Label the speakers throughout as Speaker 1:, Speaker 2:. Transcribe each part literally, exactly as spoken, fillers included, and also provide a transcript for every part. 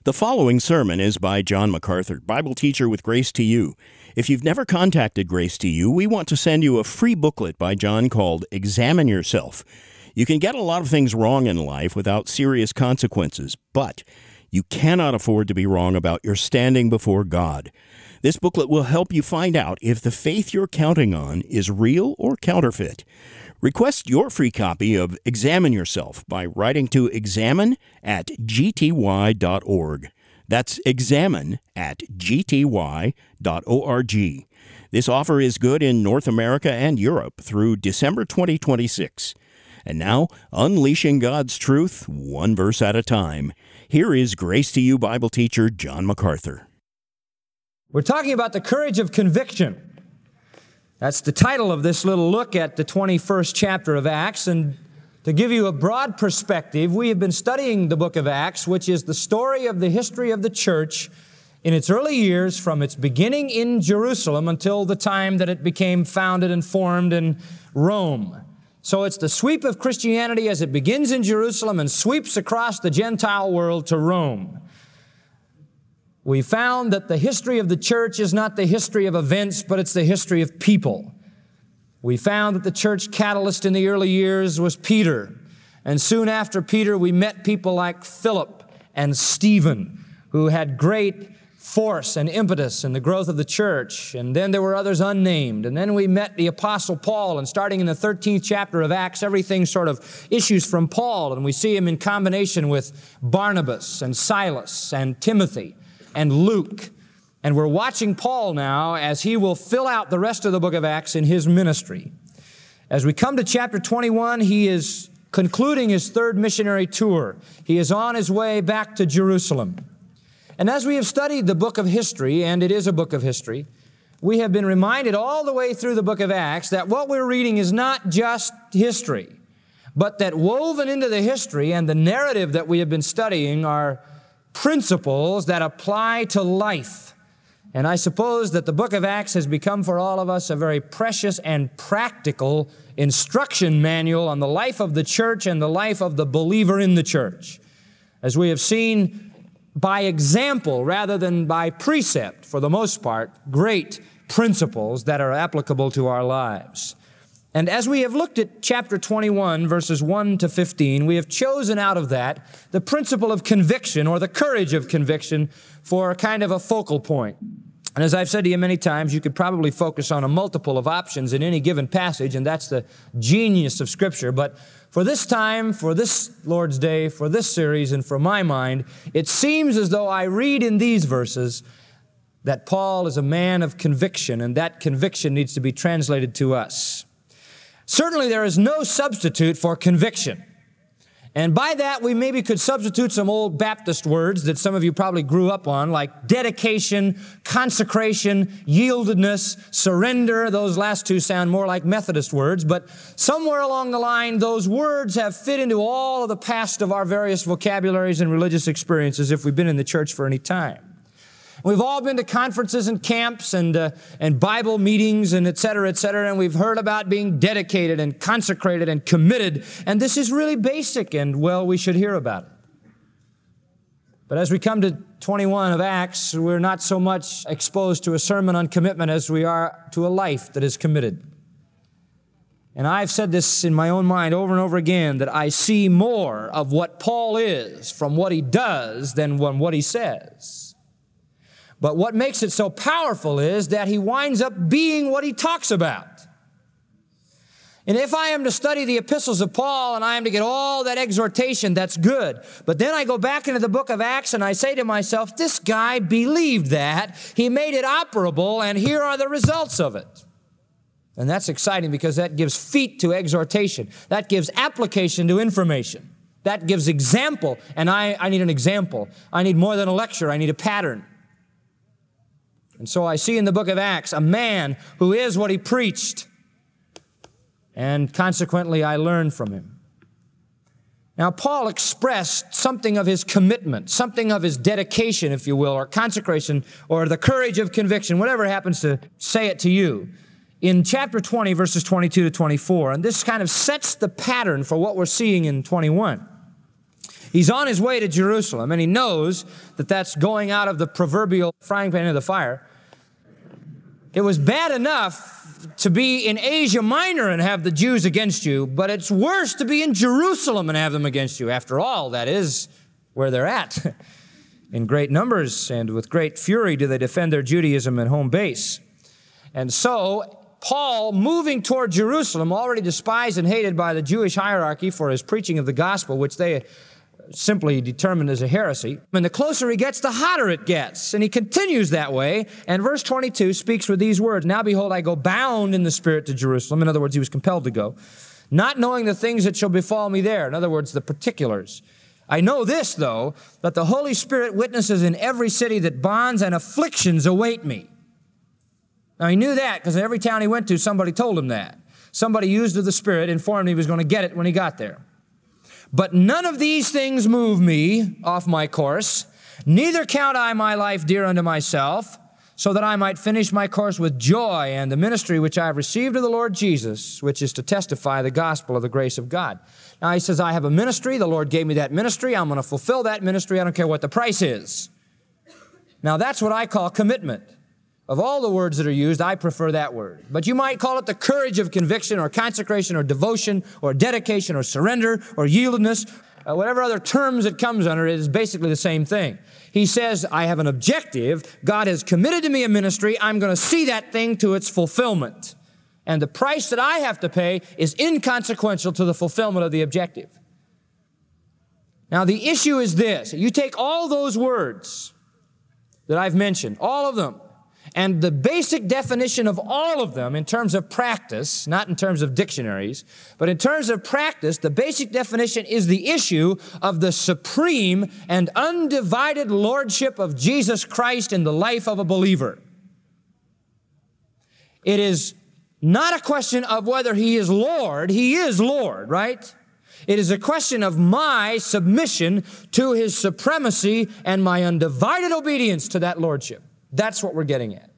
Speaker 1: The following sermon is by John MacArthur, Bible teacher with Grace to You. If you've never contacted Grace to You, we want to send you a free booklet by John called Examine Yourself. You can get a lot of things wrong in life without serious consequences, but you cannot afford to be wrong about your standing before God. This booklet will help you find out if the faith you're counting on is real or counterfeit. Request your free copy of Examine Yourself by writing to examine at g t y dot org. That's examine at g t y dot org. This offer is good in North America and Europe through December twenty twenty-six. And now, unleashing God's truth, one verse at a time. Here is Grace to You Bible teacher John MacArthur.
Speaker 2: We're talking about the courage of conviction. That's the title of this little look at the twenty-first chapter of Acts. And to give you a broad perspective, we have been studying the book of Acts, which is the story of the history of the church in its early years, from its beginning in Jerusalem until the time that it became founded and formed in Rome. So it's the sweep of Christianity as it begins in Jerusalem and sweeps across the Gentile world to Rome. We found that the history of the church is not the history of events, but it's the history of people. We found that the church catalyst in the early years was Peter. And soon after Peter, we met people like Philip and Stephen, who had great force and impetus in the growth of the church. And then there were others unnamed. And then we met the Apostle Paul. And starting in the thirteenth chapter of Acts, everything sort of issues from Paul. And we see him in combination with Barnabas and Silas and Timothy and Luke. And we're watching Paul now as he will fill out the rest of the book of Acts in his ministry. As we come to chapter twenty-one, he is concluding his third missionary tour. He is on his way back to Jerusalem. And as we have studied the book of history, and it is a book of history, we have been reminded all the way through the book of Acts that what we're reading is not just history, but that woven into the history and the narrative that we have been studying are principles that apply to life. And I suppose that the book of Acts has become for all of us a very precious and practical instruction manual on the life of the church and the life of the believer in the church. As we have seen by example rather than by precept, for the most part, great principles that are applicable to our lives. And as we have looked at chapter twenty-one, verses one to fifteen, we have chosen out of that the principle of conviction, or the courage of conviction, for a kind of a focal point. And as I've said to you many times, you could probably focus on a multiple of options in any given passage, and that's the genius of Scripture. But for this time, for this Lord's Day, for this series, and for my mind, it seems as though I read in these verses that Paul is a man of conviction, and that conviction needs to be translated to us. Certainly there is no substitute for conviction. And by that, we maybe could substitute some old Baptist words that some of you probably grew up on, like dedication, consecration, yieldedness, surrender. Those last two sound more like Methodist words, but somewhere along the line, those words have fit into all of the past of our various vocabularies and religious experiences if we've been in the church for any time. We've all been to conferences and camps and uh, and Bible meetings and et cetera, et cetera, and we've heard about being dedicated and consecrated and committed, and this is really basic, and, well, we should hear about it. But as we come to twenty-one of Acts, we're not so much exposed to a sermon on commitment as we are to a life that is committed. And I've said this in my own mind over and over again, that I see more of what Paul is from what he does than from what he says. But what makes it so powerful is that he winds up being what he talks about. And if I am to study the epistles of Paul and I am to get all that exhortation, that's good. But then I go back into the book of Acts and I say to myself, this guy believed that. He made it operable, and here are the results of it. And that's exciting because that gives feet to exhortation. That gives application to information. That gives example. And I, I need an example. I need more than a lecture. I need a pattern. And so I see in the book of Acts a man who is what he preached, and consequently I learned from him. Now, Paul expressed something of his commitment, something of his dedication, if you will, or consecration, or the courage of conviction, whatever happens to say it to you, in chapter twenty, verses twenty-two to twenty-four. And this kind of sets the pattern for what we're seeing in twenty-one. He's on his way to Jerusalem, and he knows that that's going out of the proverbial frying pan into the fire. It was bad enough to be in Asia Minor and have the Jews against you, but it's worse to be in Jerusalem and have them against you. After all, that is where they're at. In great numbers and with great fury do they defend their Judaism and home base. And so, Paul, moving toward Jerusalem, already despised and hated by the Jewish hierarchy for his preaching of the gospel, which they simply determined as a heresy. And the closer he gets, the hotter it gets. And he continues that way. And verse twenty-two speaks with these words, "Now behold, I go bound in the Spirit to Jerusalem." In other words, he was compelled to go. "Not knowing the things that shall befall me there." In other words, the particulars. "I know this, though, that the Holy Spirit witnesses in every city that bonds and afflictions await me." Now, he knew that because in every town he went to, somebody told him that. Somebody used of the Spirit, informed him he was going to get it when he got there. "But none of these things move me off my course, neither count I my life dear unto myself, so that I might finish my course with joy and the ministry which I have received of the Lord Jesus, which is to testify the gospel of the grace of God." Now he says, I have a ministry. The Lord gave me that ministry. I'm going to fulfill that ministry. I don't care what the price is. Now that's what I call commitment. Of all the words that are used, I prefer that word. But you might call it the courage of conviction or consecration or devotion or dedication or surrender or yieldedness. Uh, whatever other terms it comes under, it is basically the same thing. He says, I have an objective. God has committed to me a ministry. I'm going to see that thing to its fulfillment. And the price that I have to pay is inconsequential to the fulfillment of the objective. Now, the issue is this. You take all those words that I've mentioned, all of them, and the basic definition of all of them in terms of practice, not in terms of dictionaries, but in terms of practice, the basic definition is the issue of the supreme and undivided lordship of Jesus Christ in the life of a believer. It is not a question of whether He is Lord. He is Lord, right? It is a question of my submission to His supremacy and my undivided obedience to that lordship. That's what we're getting at.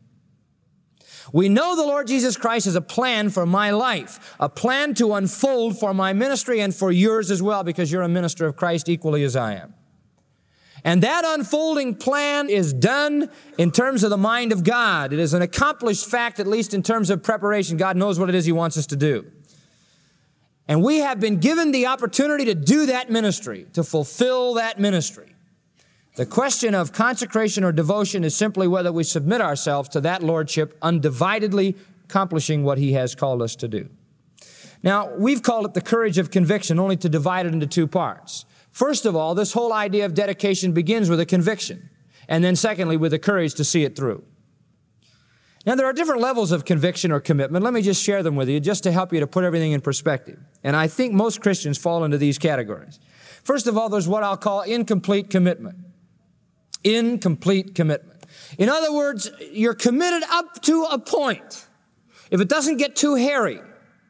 Speaker 2: We know the Lord Jesus Christ has a plan for my life, a plan to unfold for my ministry and for yours as well, because you're a minister of Christ equally as I am. And that unfolding plan is done in terms of the mind of God. It is an accomplished fact, at least in terms of preparation. God knows what it is He wants us to do. And we have been given the opportunity to do that ministry, to fulfill that ministry. The question of consecration or devotion is simply whether we submit ourselves to that lordship, undividedly accomplishing what He has called us to do. Now, we've called it the courage of conviction, only to divide it into two parts. First of all, this whole idea of dedication begins with a conviction, and then secondly, with the courage to see it through. Now, there are different levels of conviction or commitment. Let me just share them with you just to help you to put everything in perspective. And I think most Christians fall into these categories. First of all, there's what I'll call incomplete commitment. Incomplete commitment. In other words, you're committed up to a point. If it doesn't get too hairy,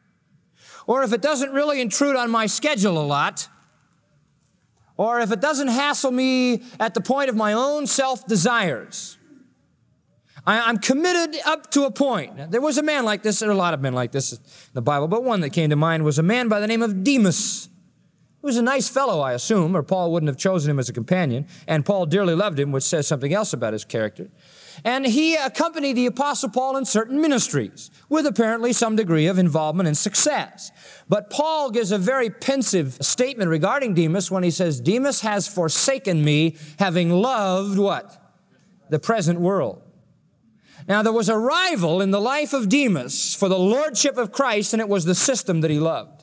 Speaker 2: or if it doesn't really intrude on my schedule a lot, or if it doesn't hassle me at the point of my own self-desires, I'm committed up to a point. Now, there was a man like this, there are a lot of men like this in the Bible, but one that came to mind was a man by the name of Demas. He was a nice fellow, I assume, or Paul wouldn't have chosen him as a companion, and Paul dearly loved him, which says something else about his character. And he accompanied the Apostle Paul in certain ministries, with apparently some degree of involvement and success. But Paul gives a very pensive statement regarding Demas when he says, Demas has forsaken me, having loved what? The present world. Now, there was a rival in the life of Demas for the lordship of Christ, and it was the system that he loved.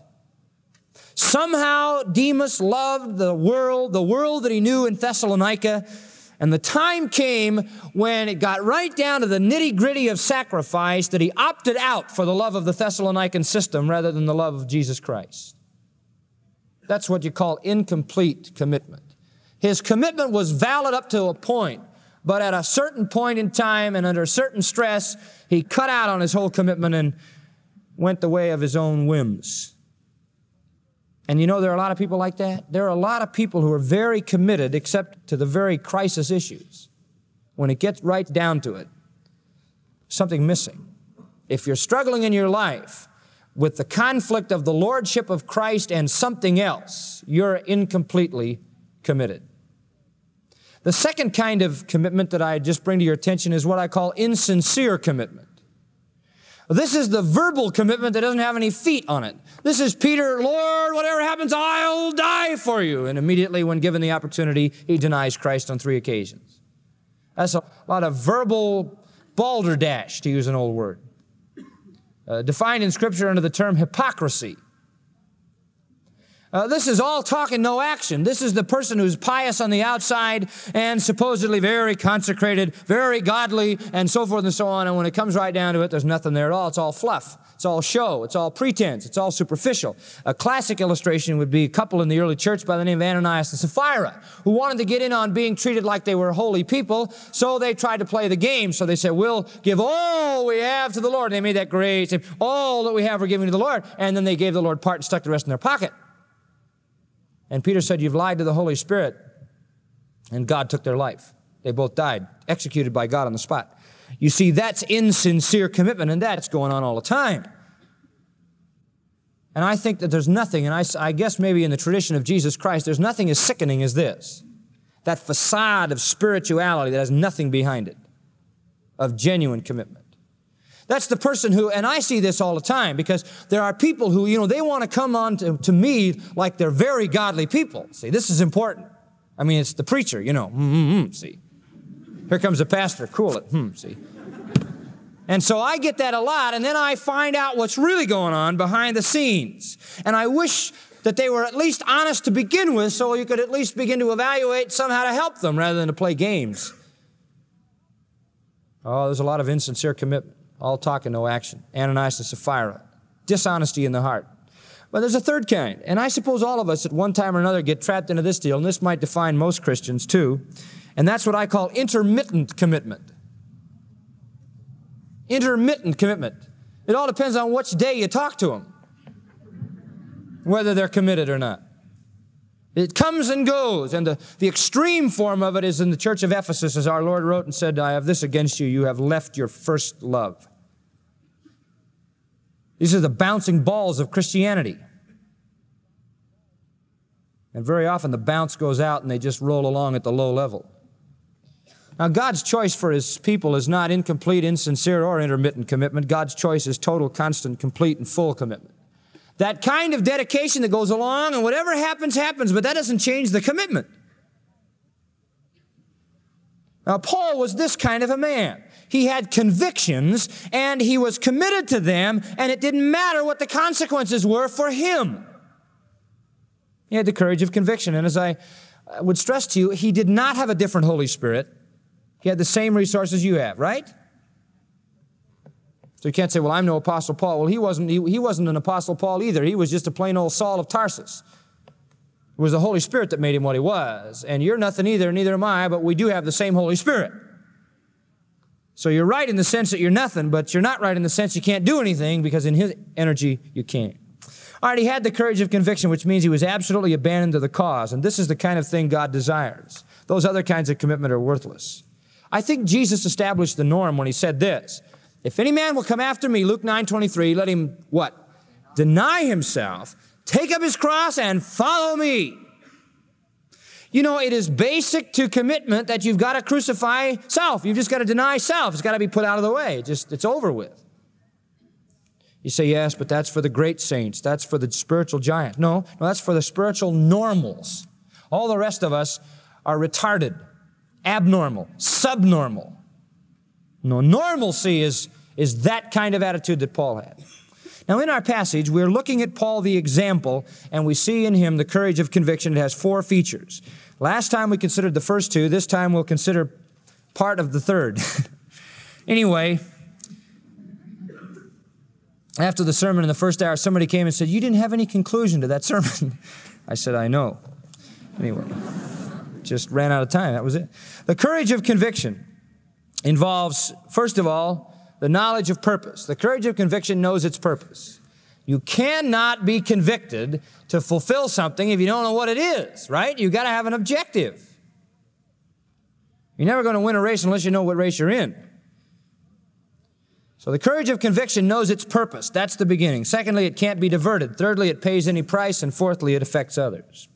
Speaker 2: Somehow, Demas loved the world, the world that he knew in Thessalonica, and the time came when it got right down to the nitty-gritty of sacrifice that he opted out for the love of the Thessalonican system rather than the love of Jesus Christ. That's what you call incomplete commitment. His commitment was valid up to a point, but at a certain point in time and under certain stress, he cut out on his whole commitment and went the way of his own whims. And you know there are a lot of people like that? There are a lot of people who are very committed except to the very crisis issues. When it gets right down to it, something missing. If you're struggling in your life with the conflict of the lordship of Christ and something else, you're incompletely committed. The second kind of commitment that I just bring to your attention is what I call insincere commitment. This is the verbal commitment that doesn't have any feet on it. This is Peter, Lord, whatever happens, I'll die for you. And immediately when given the opportunity, he denies Christ on three occasions. That's a lot of verbal balderdash, to use an old word. Uh, defined in Scripture under the term hypocrisy. Uh, this is all talk and no action. This is the person who's pious on the outside and supposedly very consecrated, very godly, and so forth and so on. And when it comes right down to it, there's nothing there at all. It's all fluff. It's all show. It's all pretense. It's all superficial. A classic illustration would be a couple in the early church by the name of Ananias and Sapphira, who wanted to get in on being treated like they were holy people, so they tried to play the game. So they said, we'll give all we have to the Lord. And they made that great, say, all that we have we're giving to the Lord. And then they gave the Lord part and stuck the rest in their pocket. And Peter said, you've lied to the Holy Spirit. And God took their life. They both died, executed by God on the spot. You see, that's insincere commitment, and that's going on all the time. And I think that there's nothing, and I, I guess maybe in the tradition of Jesus Christ, there's nothing as sickening as this. That facade of spirituality that has nothing behind it, of genuine commitment. That's the person who, and I see this all the time, because there are people who, you know, they want to come on to, to me like they're very godly people. See, this is important. I mean, it's the preacher, you know, mm-hmm, see. Here comes the pastor, cool it, hmm, see. And so I get that a lot, and then I find out what's really going on behind the scenes. And I wish that they were at least honest to begin with, so you could at least begin to evaluate somehow to help them rather than to play games. Oh, there's a lot of insincere commitment. All talk and no action. Ananias and Sapphira. Dishonesty in the heart. But there's a third kind. And I suppose all of us at one time or another get trapped into this deal, and this might define most Christians too. And that's what I call intermittent commitment. Intermittent commitment. It all depends on which day you talk to them, whether they're committed or not. It comes and goes, and the, the extreme form of it is in the church of Ephesus, as our Lord wrote and said, I have this against you, you have left your first love. These are the bouncing balls of Christianity. And very often the bounce goes out and they just roll along at the low level. Now, God's choice for His people is not incomplete, insincere, or intermittent commitment. God's choice is total, constant, complete, and full commitment. That kind of dedication that goes along, and whatever happens, happens, but that doesn't change the commitment. Now, Paul was this kind of a man. He had convictions, and he was committed to them, and it didn't matter what the consequences were for him. He had the courage of conviction, and as I would stress to you, he did not have a different Holy Spirit. He had the same resources you have, right? So you can't say, well, I'm no Apostle Paul. Well, he wasn't, he, he wasn't an Apostle Paul either. He was just a plain old Saul of Tarsus. It was the Holy Spirit that made him what he was. And you're nothing either, neither am I, but we do have the same Holy Spirit. So you're right in the sense that you're nothing, but you're not right in the sense you can't do anything, because in His energy, you can't. All right, he had the courage of conviction, which means he was absolutely abandoned to the cause. And this is the kind of thing God desires. Those other kinds of commitment are worthless. I think Jesus established the norm when he said this. If any man will come after me, Luke nine twenty-three, let him, what? Deny himself, take up his cross, and follow me. You know, it is basic to commitment that you've got to crucify self. You've just got to deny self. It's got to be put out of the way. Just, it's over with. You say, yes, but that's for the great saints. That's for the spiritual giants. No, no, that's for the spiritual normals. All the rest of us are retarded, abnormal, subnormal. No, normalcy is, is that kind of attitude that Paul had. Now, in our passage, we're looking at Paul the example, and we see in him the courage of conviction. It has four features. Last time we considered the first two. This time we'll consider part of the third. Anyway, after the sermon in the first hour, somebody came and said, you didn't have any conclusion to that sermon. I said, I know. Anyway, just ran out of time. That was it. The courage of conviction involves, first of all, the knowledge of purpose. The courage of conviction knows its purpose. You cannot be convicted to fulfill something if you don't know what it is, right? You've got to have an objective. You're never going to win a race unless you know what race you're in. So the courage of conviction knows its purpose. That's the beginning. Secondly, it can't be diverted. Thirdly, it pays any price. And fourthly, it affects others.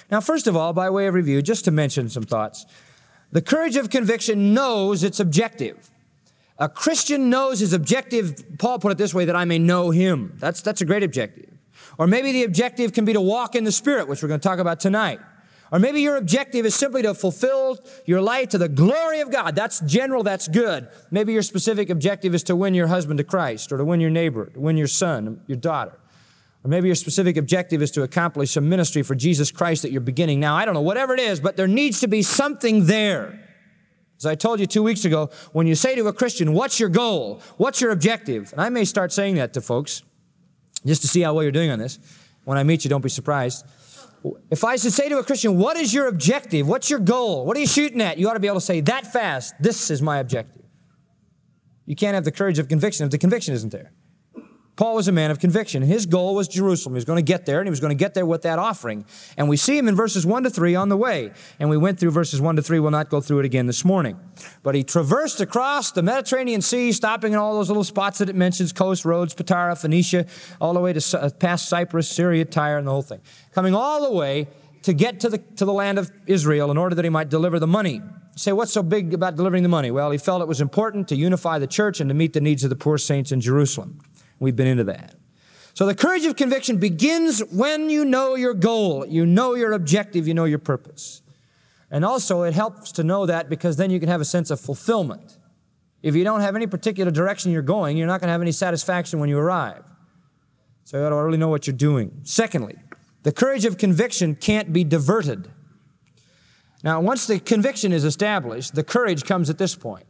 Speaker 2: Now, first of all, by way of review, just to mention some thoughts, the courage of conviction knows its objective. A Christian knows his objective, Paul put it this way, that I may know him. That's, that's a great objective. Or maybe the objective can be to walk in the Spirit, which we're going to talk about tonight. Or maybe your objective is simply to fulfill your life to the glory of God. That's general, that's good. Maybe your specific objective is to win your husband to Christ, or to win your neighbor, to win your son, your daughter. Or maybe your specific objective is to accomplish some ministry for Jesus Christ that you're beginning now. I don't know, whatever it is, but there needs to be something there. As I told you two weeks ago, when you say to a Christian, what's your goal? What's your objective? And I may start saying that to folks, just to see how well you're doing on this. When I meet you, don't be surprised. If I should say to a Christian, what is your objective? What's your goal? What are you shooting at? You ought to be able to say that fast, this is my objective. You can't have the courage of conviction if the conviction isn't there. Paul was a man of conviction. His goal was Jerusalem. He was going to get there, and he was going to get there with that offering. And we see him in verses one to three on the way. And we went through verses one to three. We'll not go through it again this morning. But he traversed across the Mediterranean Sea, stopping in all those little spots that it mentions, coast, Rhodes, Patara, Phoenicia, all the way to past Cyprus, Syria, Tyre, and the whole thing. Coming all the way to get to the, to the land of Israel in order that he might deliver the money. You say, what's so big about delivering the money? Well, he felt it was important to unify the church and to meet the needs of the poor saints in Jerusalem. We've been into that. So the courage of conviction begins when you know your goal, you know your objective, you know your purpose. And also it helps to know that because then you can have a sense of fulfillment. If you don't have any particular direction you're going, you're not going to have any satisfaction when you arrive. So you ought to really know what you're doing. Secondly, the courage of conviction can't be diverted. Now, once the conviction is established, the courage comes at this point.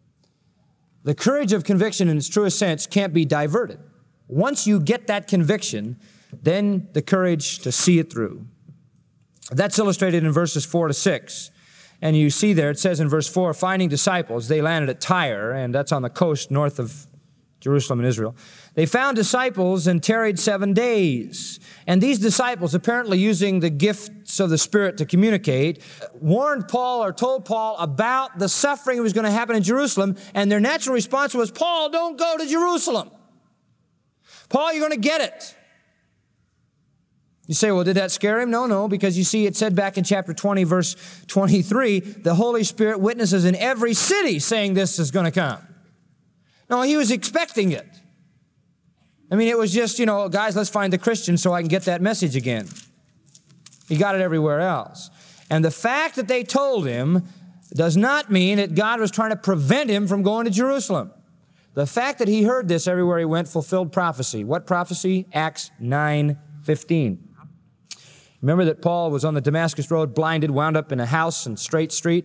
Speaker 2: The courage of conviction in its truest sense can't be diverted. Once you get that conviction, then the courage to see it through. That's illustrated in verses four to six. And you see there, it says in verse four, finding disciples, they landed at Tyre, and that's on the coast north of Jerusalem and Israel. They found disciples and tarried seven days. And these disciples, apparently using the gifts of the Spirit to communicate, warned Paul or told Paul about the suffering that was going to happen in Jerusalem. And their natural response was, Paul, don't go to Jerusalem. Paul, you're going to get it. You say, well, did that scare him? No, no, because you see, it said back in chapter twenty, verse twenty-three, the Holy Spirit witnesses in every city saying this is going to come. No, he was expecting it. I mean, it was just, you know, guys, let's find the Christians so I can get that message again. He got it everywhere else. And the fact that they told him does not mean that God was trying to prevent him from going to Jerusalem. The fact that he heard this everywhere he went fulfilled prophecy. What prophecy? Acts nine fifteen. Remember that Paul was on the Damascus Road, blinded, wound up in a house in Straight Street.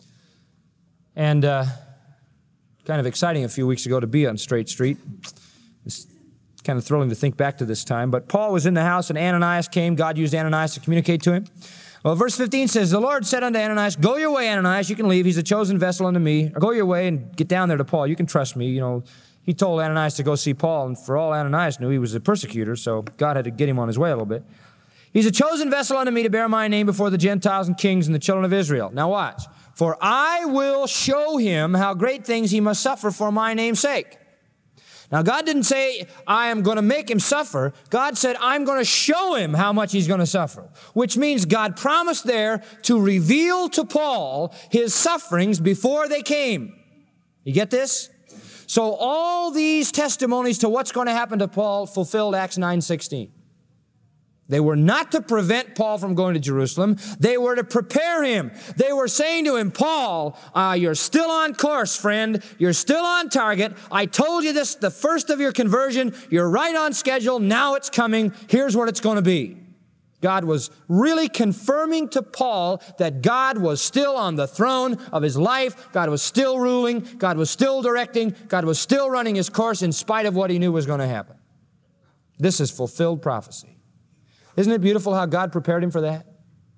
Speaker 2: And uh, kind of exciting a few weeks ago to be on Straight Street. It's kind of thrilling to think back to this time. But Paul was in the house, and Ananias came. God used Ananias to communicate to him. Well, verse fifteen says, the Lord said unto Ananias, go your way, Ananias, you can leave. He's a chosen vessel unto me. Or go your way and get down there to Paul. You can trust me. You know, he told Ananias to go see Paul, and for all Ananias knew, he was a persecutor, so God had to get him on his way a little bit. He's a chosen vessel unto me to bear my name before the Gentiles and kings and the children of Israel. Now watch. For I will show him how great things he must suffer for my name's sake. Now, God didn't say, I am going to make him suffer. God said, I'm going to show him how much he's going to suffer, which means God promised there to reveal to Paul his sufferings before they came. You get this? So all these testimonies to what's going to happen to Paul fulfilled Acts nine sixteen. They were not to prevent Paul from going to Jerusalem. They were to prepare him. They were saying to him, Paul, uh, you're still on course, friend. You're still on target. I told you this the first of your conversion. You're right on schedule. Now it's coming. Here's what it's going to be. God was really confirming to Paul that God was still on the throne of his life. God was still ruling. God was still directing. God was still running his course in spite of what he knew was going to happen. This is fulfilled prophecy. Isn't it beautiful how God prepared him for that?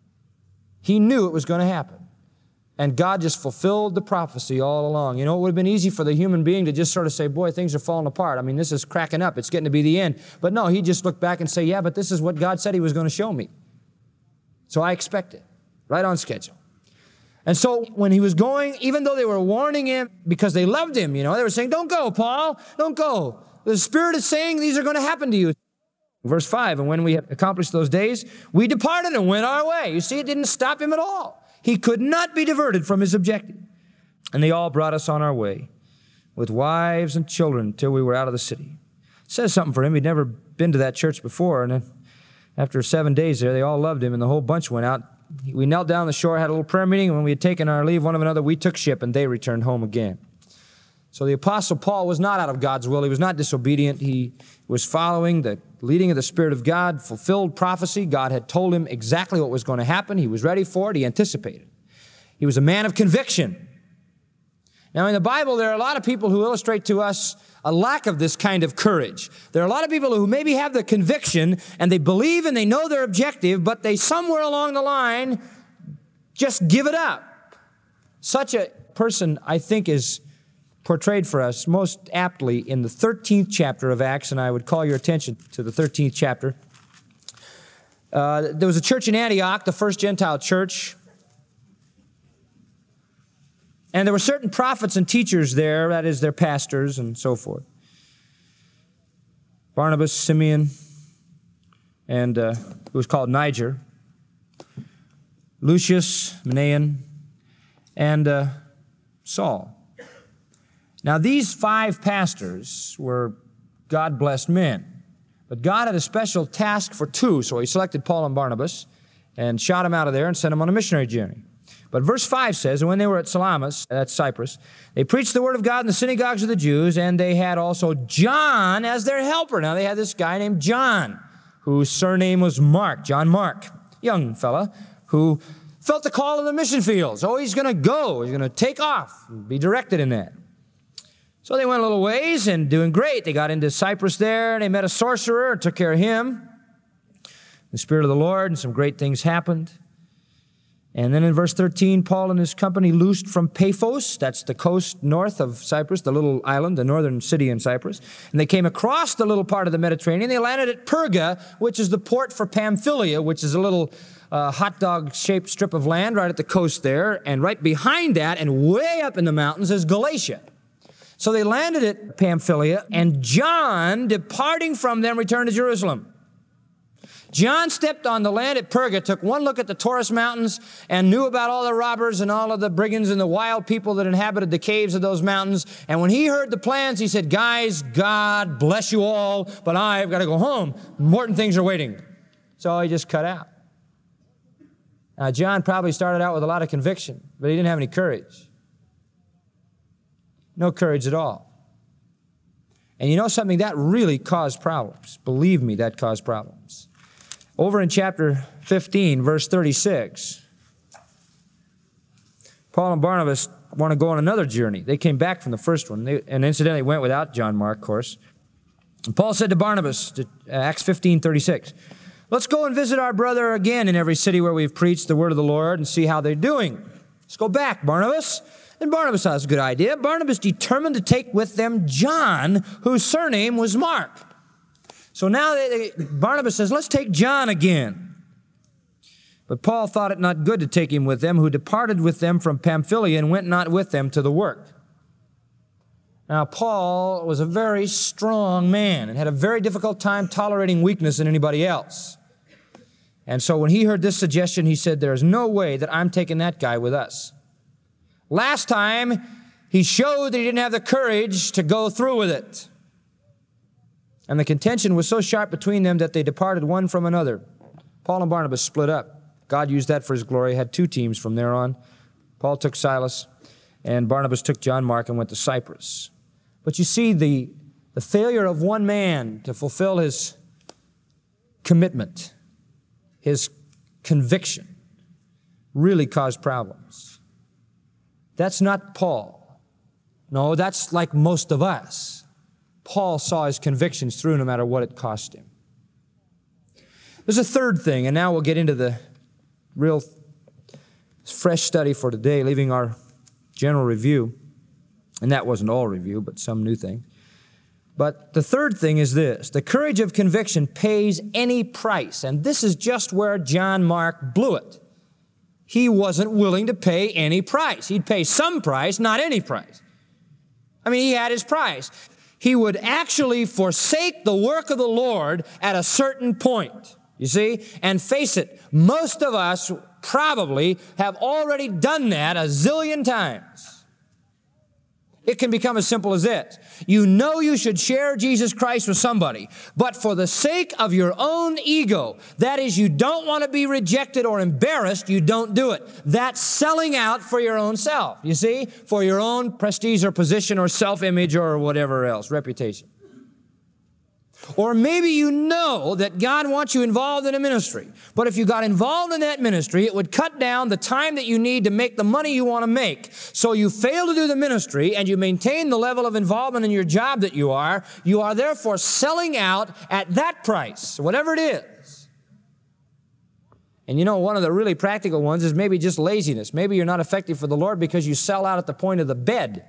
Speaker 2: He knew it was going to happen. And God just fulfilled the prophecy all along. You know, it would have been easy for the human being to just sort of say, boy, things are falling apart. I mean, this is cracking up. It's getting to be the end. But no, he just looked back and say, yeah, but this is what God said he was going to show me. So I expect it. Right on schedule. And so when he was going, even though they were warning him because they loved him, you know, they were saying, don't go, Paul. Don't go. The Spirit is saying these are going to happen to you. Verse five, and when we had accomplished those days, we departed and went our way. You see, it didn't stop him at all. He could not be diverted from his objective. And they all brought us on our way with wives and children till we were out of the city. It says something for him. He'd never been to that church before. And then after seven days there, they all loved him, and the whole bunch went out. We knelt down on the shore, had a little prayer meeting, and when we had taken our leave one of another, we took ship, and they returned home again. So the Apostle Paul was not out of God's will. He was not disobedient. He was following the leading of the Spirit of God, fulfilled prophecy. God had told him exactly what was going to happen. He was ready for it. He anticipated. He was a man of conviction. Now, in the Bible, there are a lot of people who illustrate to us a lack of this kind of courage. There are a lot of people who maybe have the conviction, and they believe and they know their objective, but they somewhere along the line just give it up. Such a person, I think, is portrayed for us most aptly in the thirteenth chapter of Acts, and I would call your attention to the thirteenth chapter. Uh, there was a church in Antioch, the first Gentile church, and there were certain prophets and teachers there, that is, their pastors and so forth. Barnabas, Simeon, and uh, who was called Niger, Lucius, Manaen, and uh, Saul. Now, these five pastors were God-blessed men, but God had a special task for two, so he selected Paul and Barnabas and shot them out of there and sent them on a missionary journey. But verse five says, and when they were at Salamis, that's Cyprus, they preached the word of God in the synagogues of the Jews, and they had also John as their helper. Now, they had this guy named John, whose surname was Mark, John Mark, young fella, who felt the call of the mission fields. Oh, he's going to go. He's going to take off and be directed in that. So they went a little ways and doing great. They got into Cyprus there, and they met a sorcerer and took care of him. The Spirit of the Lord, and some great things happened. And then in verse thirteen, Paul and his company loosed from Paphos, that's the coast north of Cyprus, the little island, the northern city in Cyprus. And they came across the little part of the Mediterranean. They landed at Perga, which is the port for Pamphylia, which is a little uh, hot dog-shaped strip of land right at the coast there. And right behind that and way up in the mountains is Galatia. So they landed at Pamphylia, and John, departing from them, returned to Jerusalem. John stepped on the land at Perga, took one look at the Taurus Mountains, and knew about all the robbers and all of the brigands and the wild people that inhabited the caves of those mountains. And when he heard the plans, he said, guys, God bless you all, but I've got to go home. Important things are waiting. So he just cut out. Now, John probably started out with a lot of conviction, but he didn't have any courage. No courage at all. And you know something? That really caused problems. Believe me, that caused problems. Over in chapter fifteen, verse thirty-six, Paul and Barnabas want to go on another journey. They came back from the first one, they, and incidentally went without John Mark, of course. And Paul said to Barnabas, to, uh, Acts fifteen thirty-six, let's go and visit our brother again in every city where we've preached the word of the Lord and see how they're doing. Let's go back, Barnabas. And Barnabas thought it was a good idea. Barnabas determined to take with them John, whose surname was Mark. So now they, they, Barnabas says, let's take John again. But Paul thought it not good to take him with them, who departed with them from Pamphylia and went not with them to the work. Now, Paul was a very strong man and had a very difficult time tolerating weakness in anybody else. And so when he heard this suggestion, he said, there's no way that I'm taking that guy with us. Last time, he showed that he didn't have the courage to go through with it. And the contention was so sharp between them that they departed one from another. Paul and Barnabas split up. God used that for his glory, had two teams from there on. Paul took Silas, and Barnabas took John Mark and went to Cyprus. But you see, the, the failure of one man to fulfill his commitment, his conviction, really caused problems. That's not Paul. No, that's like most of us. Paul saw his convictions through no matter what it cost him. There's a third thing, and now we'll get into the real fresh study for today, leaving our general review. And that wasn't all review, but some new thing. But the third thing is this. The courage of conviction pays any price. And this is just where John Mark blew it. He wasn't willing to pay any price. He'd pay some price, not any price. I mean, he had his price. he would actually forsake the work of the Lord at a certain point. You see? And face it, most of us probably have already done that a zillion times. It can become as simple as this. You know you should share Jesus Christ with somebody, but for the sake of your own ego, that is, you don't want to be rejected or embarrassed, you don't do it. That's selling out for your own self, you see? For your own prestige or position or self-image or whatever else, reputation. Or maybe you know that God wants you involved in a ministry, but if you got involved in that ministry, it would cut down the time that you need to make the money you want to make. So you fail to do the ministry and you maintain the level of involvement in your job that you are. You are therefore selling out at that price, whatever it is. And you know, one of the really practical ones is maybe just laziness. Maybe you're not effective for the Lord because you sell out at the point of the bed.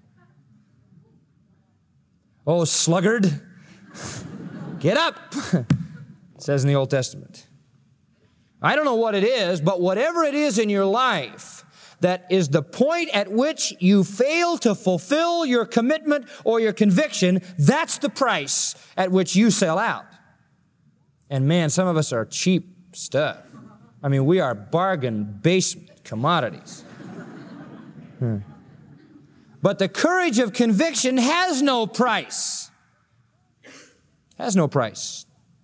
Speaker 2: Oh, sluggard. Get up, it says in the Old Testament. I don't know what it is, but whatever it is in your life that is the point at which you fail to fulfill your commitment or your conviction, that's the price at which you sell out. And man, some of us are cheap stuff. I mean, we are bargain basement commodities. Hmm. But the courage of conviction has no price. Has no price.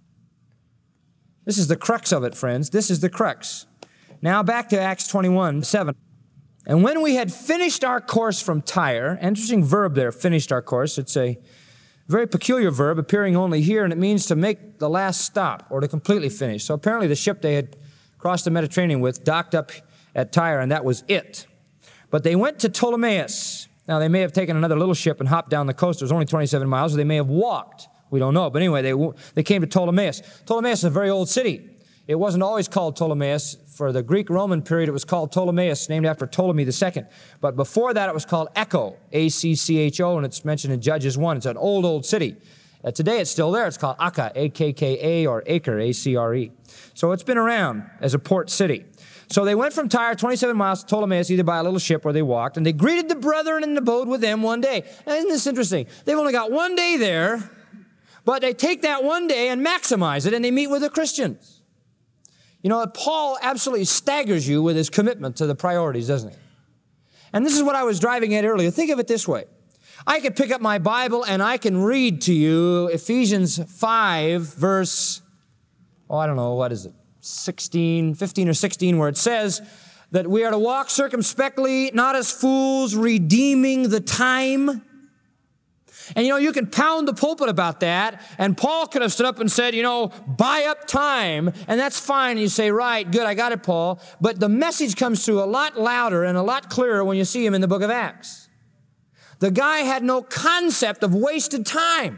Speaker 2: This is the crux of it, friends. This is the crux. Now back to Acts twenty-one, seven. And when we had finished our course from Tyre, interesting verb there, finished our course. It's a very peculiar verb appearing only here, and it means to make the last stop or to completely finish. So apparently the ship they had crossed the Mediterranean with docked up at Tyre, and that was it. But they went to Ptolemais. Now they may have taken another little ship and hopped down the coast. It was only twenty-seven miles, or they may have walked. We don't know. But anyway, they, they came to Ptolemais. Ptolemais is a very old city. It wasn't always called Ptolemais. For the Greek-Roman period, it was called Ptolemais, named after Ptolemy the Second. But before that, it was called Accho, A C C H O, and it's mentioned in Judges one. It's an old, old city. Uh, today, it's still there. It's called Acca, A K K A, or Acre, A C R E. So it's been around as a port city. So they went from Tyre, twenty-seven miles to Ptolemais, either by a little ship or they walked, and they greeted the brethren and abode with them one day. Now, isn't this interesting? They've only got one day there, but they take that one day and maximize it, and they meet with the Christians. You know, Paul absolutely staggers you with his commitment to the priorities, doesn't he? And this is what I was driving at earlier. Think of it this way. I could pick up my Bible and I can read to you Ephesians five, verse, oh, I don't know, what is it, sixteen, fifteen or sixteen, where it says that we are to walk circumspectly, not as fools, redeeming the time. And, you know, you can pound the pulpit about that, and Paul could have stood up and said, you know, buy up time, and that's fine. And you say, right, good, I got it, Paul. But the message comes through a lot louder and a lot clearer when you see him in the book of Acts. The guy had no concept of wasted time.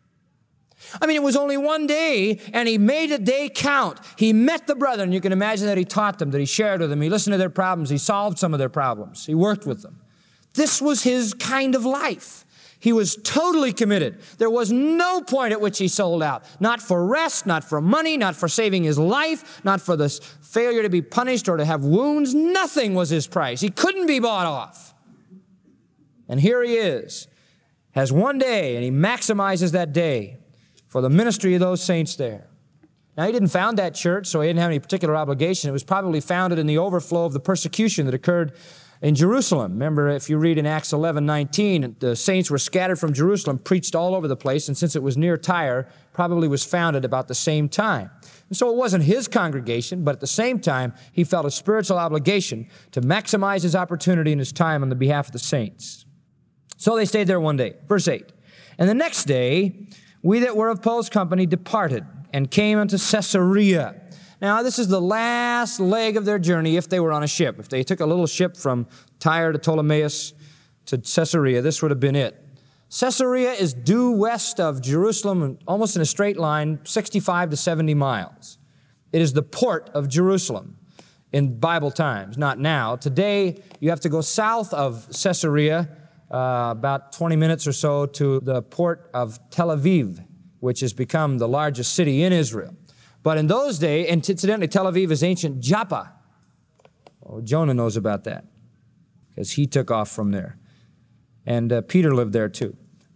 Speaker 2: I mean, it was only one day, and he made a day count. He met the brethren. You can imagine that he taught them, that he shared with them. He listened to their problems. He solved some of their problems. He worked with them. This was his kind of life. He was totally committed. There was no point at which he sold out. Not for rest, not for money, not for saving his life, not for the failure to be punished or to have wounds. Nothing was his price. He couldn't be bought off. And here he is, has one day, and he maximizes that day for the ministry of those saints there. Now, he didn't found that church, so he didn't have any particular obligation. It was probably founded in the overflow of the persecution that occurred in Jerusalem. Remember, if you read in Acts eleven nineteen, the saints were scattered from Jerusalem, preached all over the place, and since it was near Tyre, probably was founded about the same time. And so it wasn't his congregation, but at the same time, he felt a spiritual obligation to maximize his opportunity and his time on the behalf of the saints. So they stayed there one day. Verse eight. And the next day, we that were of Paul's company departed and came unto Caesarea. Now, this is the last leg of their journey if they were on a ship. If they took a little ship from Tyre to Ptolemais to Caesarea, this would have been it. Caesarea is due west of Jerusalem, almost in a straight line, sixty-five to seventy miles. It is the port of Jerusalem in Bible times, not now. Today, you have to go south of Caesarea, uh, about twenty minutes or so, to the port of Tel Aviv, which has become the largest city in Israel. But in those days, and incidentally, Tel Aviv is ancient Joppa. Oh, Jonah knows about that because he took off from there. And uh, Peter lived there too.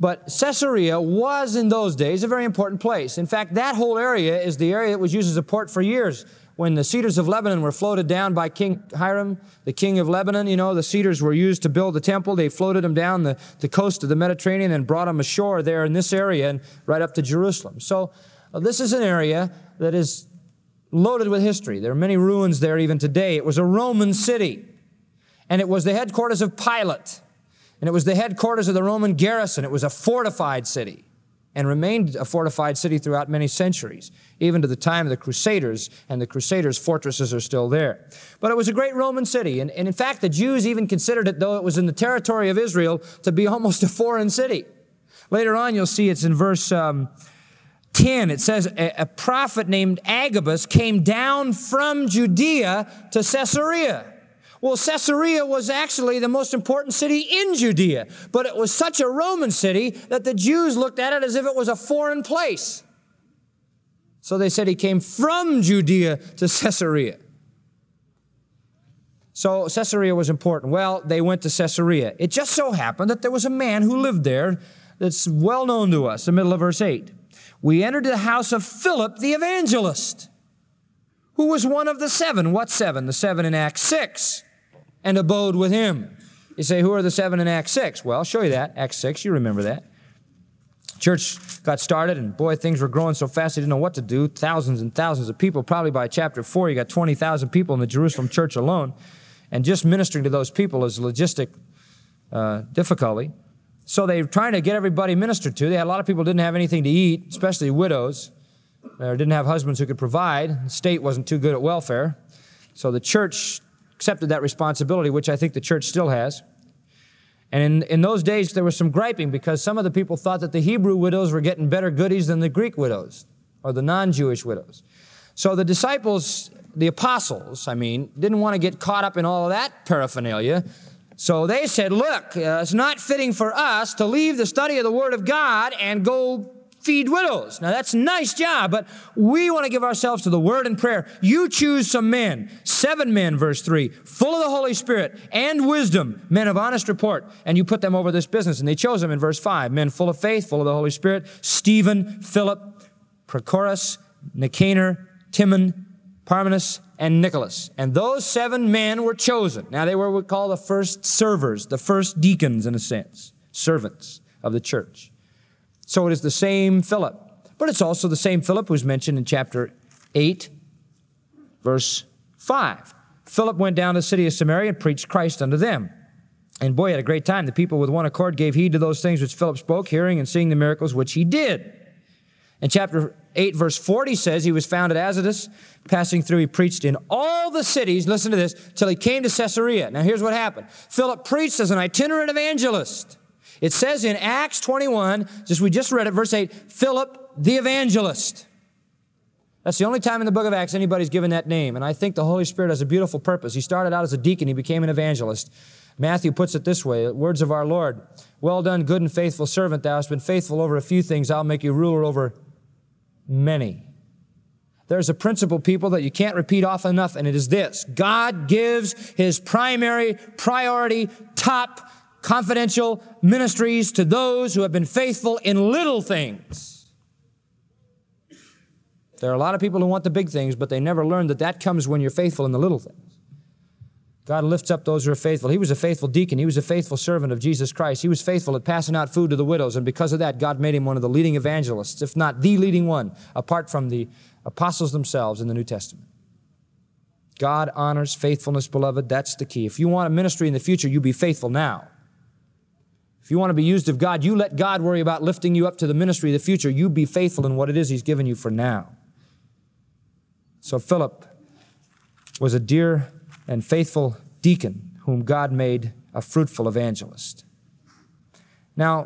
Speaker 2: But Caesarea was in those days a very important place. In fact, that whole area is the area that was used as a port for years. When the cedars of Lebanon were floated down by King Hiram, the king of Lebanon, you know, the cedars were used to build the temple. They floated them down the, the coast of the Mediterranean and brought them ashore there in this area and right up to Jerusalem. So uh, this is an area that is loaded with history. There are many ruins there even today. It was a Roman city, and it was the headquarters of Pilate, and it was the headquarters of the Roman garrison. It was a fortified city and remained a fortified city throughout many centuries, even to the time of the Crusaders, and the Crusaders' fortresses are still there. But it was a great Roman city, and, and in fact, the Jews even considered it, though it was in the territory of Israel, to be almost a foreign city. Later on, you'll see it's in verse um, ten. It says, a, a prophet named Agabus came down from Judea to Caesarea. Well, Caesarea was actually the most important city in Judea, but it was such a Roman city that the Jews looked at it as if it was a foreign place. So they said he came from Judea to Caesarea. So Caesarea was important. Well, they went to Caesarea. It just so happened that there was a man who lived there that's well known to us, the middle of verse eight. We entered the house of Philip the evangelist, who was one of the seven. What seven? The seven in Acts six. And abode with him. You say, who are the seven in Acts six? Well, I'll show you that. Acts six, you remember that. Church got started, and boy, things were growing so fast they didn't know what to do. Thousands and thousands of people. Probably by chapter four, you got twenty thousand people in the Jerusalem church alone. And just ministering to those people is logistic uh, difficulty. So they were trying to get everybody ministered to. They had a lot of people who didn't have anything to eat, especially widows, or didn't have husbands who could provide. The state wasn't too good at welfare. So the church accepted that responsibility, which I think the church still has. And in, in those days, there was some griping because some of the people thought that the Hebrew widows were getting better goodies than the Greek widows or the non-Jewish widows. So the disciples, the apostles, I mean, didn't want to get caught up in all of that paraphernalia. So they said, look, uh, it's not fitting for us to leave the study of the Word of God and go feed widows. Now, that's a nice job, but we want to give ourselves to the Word and prayer. You choose some men, seven men, verse three, full of the Holy Spirit and wisdom, men of honest report, and you put them over this business. And they chose them in verse five, men full of faith, full of the Holy Spirit, Stephen, Philip, Prochorus, Nicanor, Timon, Parmenas, and Nicholas. And those seven men were chosen. Now, they were what we call the first servers, the first deacons, in a sense, servants of the church. So it is the same Philip, but it's also the same Philip who's mentioned in chapter eight, verse five. Philip went down to the city of Samaria and preached Christ unto them. And boy, he had a great time. The people with one accord gave heed to those things which Philip spoke, hearing and seeing the miracles which he did. In chapter eight, verse forty says, he was found at Azotus. Passing through, he preached in all the cities, listen to this, till he came to Caesarea. Now here's what happened. Philip preached as an itinerant evangelist. It says in Acts twenty-one, just we just read it, verse eight, Philip the evangelist. That's the only time in the book of Acts anybody's given that name. And I think the Holy Spirit has a beautiful purpose. He started out as a deacon. He became an evangelist. Matthew puts it this way, words of our Lord, well done, good and faithful servant. Thou hast been faithful over a few things. I'll make you ruler over many. There's a principle, people, that you can't repeat often enough, and it is this. God gives His primary, priority, top confidential ministries to those who have been faithful in little things. There are a lot of people who want the big things, but they never learn that that comes when you're faithful in the little things. God lifts up those who are faithful. He was a faithful deacon. He was a faithful servant of Jesus Christ. He was faithful at passing out food to the widows, and because of that, God made him one of the leading evangelists, if not the leading one, apart from the apostles themselves in the New Testament. God honors faithfulness, beloved. That's the key. If you want a ministry in the future, you be faithful now. If you want to be used of God, you let God worry about lifting you up to the ministry of the future. You be faithful in what it is He's given you for now. So Philip was a dear and faithful deacon whom God made a fruitful evangelist. Now,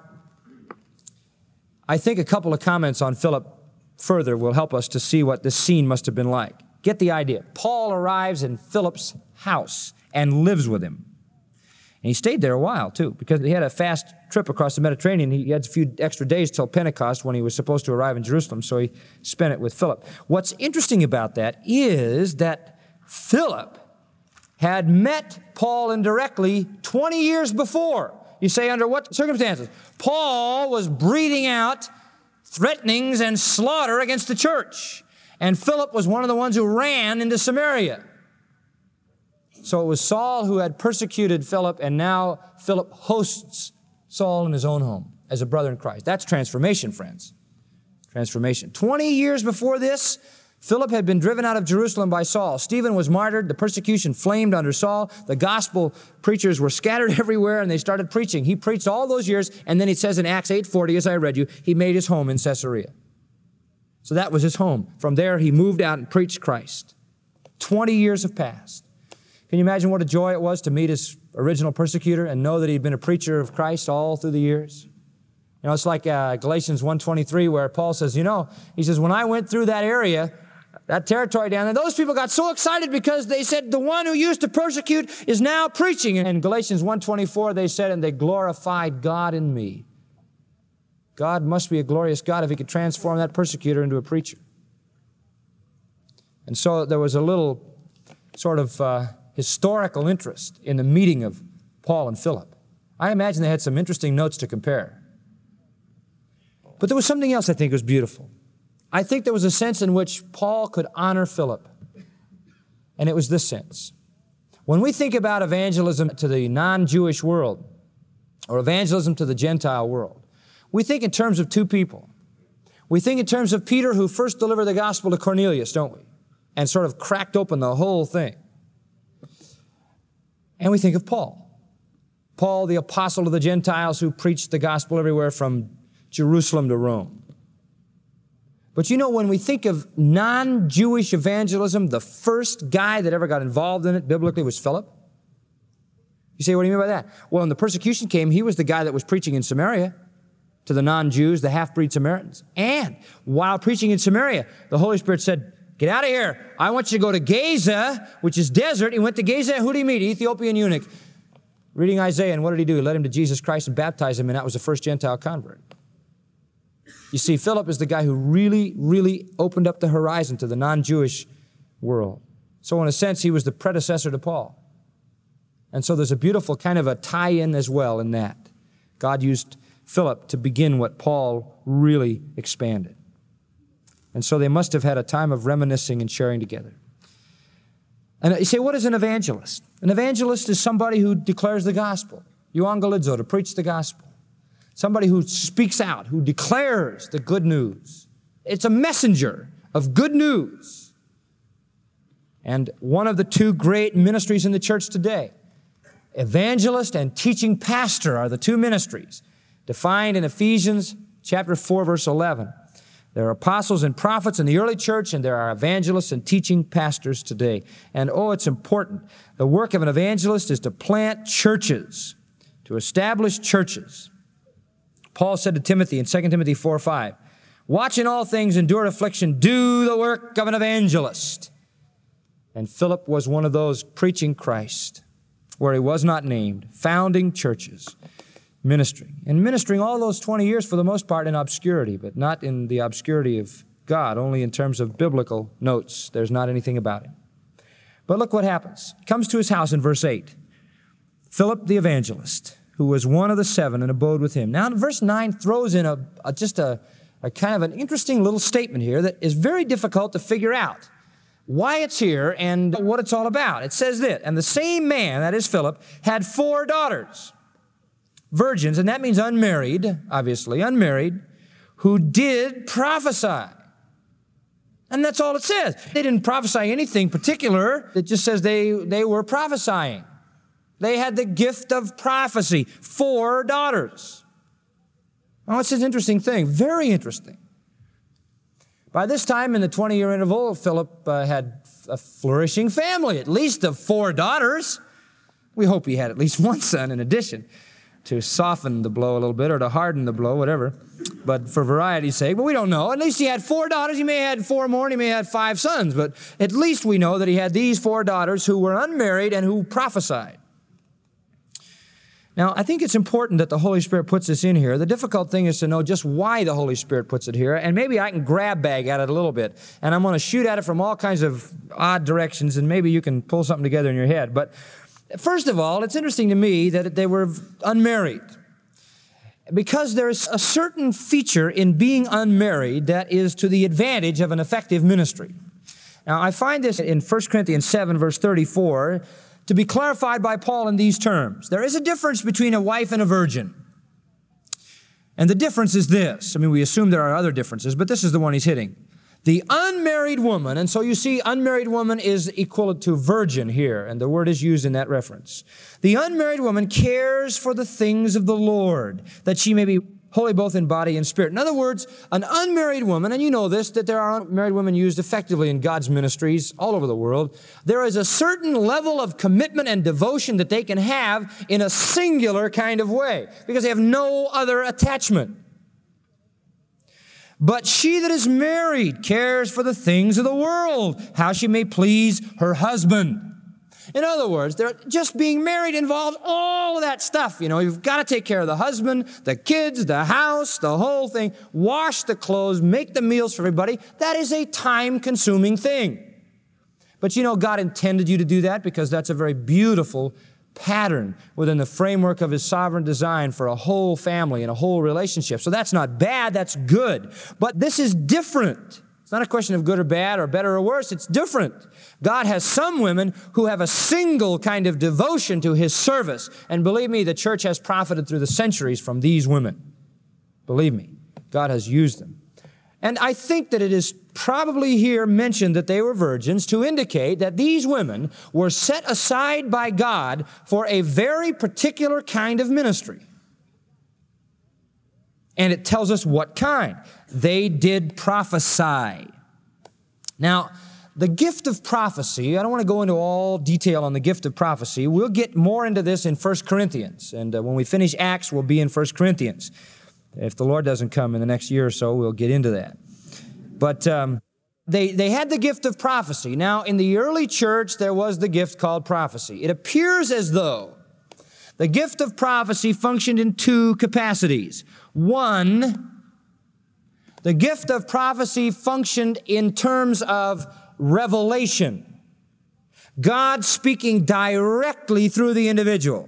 Speaker 2: I think a couple of comments on Philip further will help us to see what this scene must have been like. Get the idea. Paul arrives in Philip's house and lives with him. And he stayed there a while, too, because he had a fast trip across the Mediterranean. He had a few extra days till Pentecost when he was supposed to arrive in Jerusalem, so he spent it with Philip. What's interesting about that is that Philip had met Paul indirectly twenty years before. You say, under what circumstances? Paul was breathing out threatenings and slaughter against the church. And Philip was one of the ones who ran into Samaria. So it was Saul who had persecuted Philip, and now Philip hosts Saul in his own home as a brother in Christ. That's transformation, friends. Transformation. Twenty years before this, Philip had been driven out of Jerusalem by Saul. Stephen was martyred. The persecution flamed under Saul. The gospel preachers were scattered everywhere, and they started preaching. He preached all those years, and then it says in Acts eight forty, as I read you, he made his home in Caesarea. So that was his home. From there, he moved out and preached Christ. Twenty years have passed. Can you imagine what a joy it was to meet his original persecutor and know that he'd been a preacher of Christ all through the years? You know, it's like uh, Galatians one twenty-three, where Paul says, you know, he says, when I went through that area, that territory down there, those people got so excited because they said, the one who used to persecute is now preaching. And in Galatians one twenty-four, they said, and they glorified God in me. God must be a glorious God if he could transform that persecutor into a preacher. And so there was a little sort of uh, historical interest in the meeting of Paul and Philip. I imagine they had some interesting notes to compare. But there was something else I think was beautiful. I think there was a sense in which Paul could honor Philip. And it was this sense. When we think about evangelism to the non-Jewish world, or evangelism to the Gentile world, we think in terms of two people. We think in terms of Peter, who first delivered the gospel to Cornelius, don't we? And sort of cracked open the whole thing. And we think of Paul. Paul, the apostle of the Gentiles, who preached the gospel everywhere from Jerusalem to Rome. But you know, when we think of non-Jewish evangelism, the first guy that ever got involved in it biblically was Philip. You say, what do you mean by that? Well, when the persecution came, he was the guy that was preaching in Samaria to the non-Jews, the half-breed Samaritans. And while preaching in Samaria, the Holy Spirit said, get out of here. I want you to go to Gaza, which is desert. He went to Gaza. Who did he meet? Ethiopian eunuch. Reading Isaiah, and what did he do? He led him to Jesus Christ and baptized him, and that was the first Gentile convert. You see, Philip is the guy who really, really opened up the horizon to the non-Jewish world. So in a sense, he was the predecessor to Paul. And so there's a beautiful kind of a tie-in as well in that. God used Philip to begin what Paul really expanded. And so they must have had a time of reminiscing and sharing together. And you say, what is an evangelist? An evangelist is somebody who declares the gospel. Euangelizo, to preach the gospel. Somebody who speaks out, who declares the good news. It's a messenger of good news. And one of the two great ministries in the church today, evangelist and teaching pastor, are the two ministries defined in Ephesians chapter four, verse eleven. There are apostles and prophets in the early church, and there are evangelists and teaching pastors today. And oh, it's important. The work of an evangelist is to plant churches, to establish churches. Paul said to Timothy in Second Timothy four five, watch in all things, endure affliction, do the work of an evangelist. And Philip was one of those preaching Christ, where he was not named, founding churches, ministering. And ministering all those twenty years for the most part in obscurity, but not in the obscurity of God, only in terms of biblical notes. There's not anything about him. But look what happens. He comes to his house in verse eight. Philip the evangelist, who was one of the seven and abode with him. Now, verse nine throws in a, a just a, a kind of an interesting little statement here that is very difficult to figure out why it's here and what it's all about. It says this, and the same man, that is Philip, had four daughters, virgins, and that means unmarried, obviously, unmarried, who did prophesy. And that's all it says. They didn't prophesy anything particular. It just says they, they were prophesying. They had the gift of prophecy. Four daughters. Now, it's an interesting thing. Very interesting. By this time in the twenty-year interval, Philip uh, had a flourishing family, at least of four daughters. We hope he had at least one son in addition to soften the blow a little bit or to harden the blow, whatever. But for variety's sake, but we don't know. At least he had four daughters. He may have had four more and he may have had five sons. But at least we know that he had these four daughters who were unmarried and who prophesied. Now, I think it's important that the Holy Spirit puts this in here. The difficult thing is to know just why the Holy Spirit puts it here, and maybe I can grab bag at it a little bit, and I'm going to shoot at it from all kinds of odd directions, and maybe you can pull something together in your head. But First of all, it's interesting to me that they were unmarried, because there's a certain feature in being unmarried that is to the advantage of an effective ministry. Now, I find this in First Corinthians seven, verse thirty-four, to be clarified by Paul in these terms. There is a difference between a wife and a virgin. And the difference is this. I mean, we assume there are other differences, but this is the one he's hitting. The unmarried woman, and so you see unmarried woman is equivalent to virgin here, and the word is used in that reference. The unmarried woman cares for the things of the Lord, that she may be holy both in body and spirit. In other words, an unmarried woman, and you know this, that there are unmarried women used effectively in God's ministries all over the world, there is a certain level of commitment and devotion that they can have in a singular kind of way, because they have no other attachment. But she that is married cares for the things of the world, how she may please her husband. In other words, just being married involves all of that stuff. You know, you've got to take care of the husband, the kids, the house, the whole thing. Wash the clothes, make the meals for everybody. That is a time-consuming thing. But you know, God intended you to do that because that's a very beautiful pattern within the framework of His sovereign design for a whole family and a whole relationship. So that's not bad, that's good. But this is different. It's not a question of good or bad or better or worse. It's different. God has some women who have a single kind of devotion to His service. And believe me, the church has profited through the centuries from these women. Believe me, God has used them. And I think that it is probably here mentioned that they were virgins to indicate that these women were set aside by God for a very particular kind of ministry. And it tells us what kind. They did prophesy. Now, the gift of prophecy, I don't want to go into all detail on the gift of prophecy. We'll get more into this in First Corinthians. And uh, when we finish Acts, we'll be in First Corinthians. If the Lord doesn't come in the next year or so, we'll get into that. But um, they, they had the gift of prophecy. Now, in the early church, there was the gift called prophecy. It appears as though the gift of prophecy functioned in two capacities. One, the gift of prophecy functioned in terms of revelation. God speaking directly through the individual.